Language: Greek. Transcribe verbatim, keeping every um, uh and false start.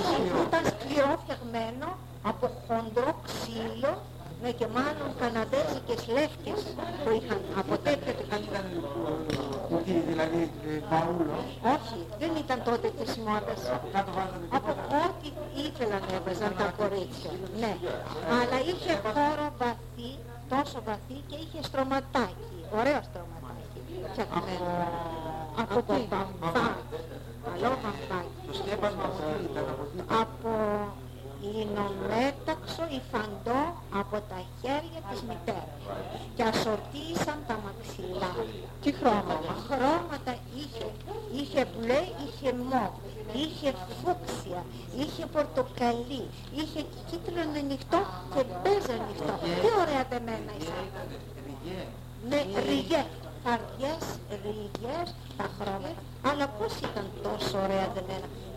Όχι, ήταν σκληρό φτιαγμένο από χοντρό ξύλο, ναι, και μάλλον καναδέζικες λεύκες που είχαν από τέτοια το είχαν. Τι, δηλαδή παούλο? Όχι, δεν ήταν τότε της μόδας. Από ό,τι ήθελαν έβαζαν τα κορίτσια. Ναι, αλλά είχε χώρο βαθύ, τόσο βαθύ και είχε στρωματάκι, ωραίο στρωματάκι. Φτιαγμένο. Από βαμβά, καλό βαμβάκι. Το σκέπασμα από τι ήταν? Από λινομέταξο υφαντό από τα χέρια της μητέρας και ασορτήσαν τα μαξιλάρια. Τι χρώματα? Χρώματα είχε, είχε μπλε, είχε μοβ, είχε φούξια, είχε πορτοκαλί, είχε κίτρινο ανοιχτό και μπέζ ανοιχτό. Τι ωραία δεμένα ήσαν. Ναι, ριγέ, καρδιές, ριγές, τα χρώματα, αλλά πώς ήταν τόσο ωραία δεμένα.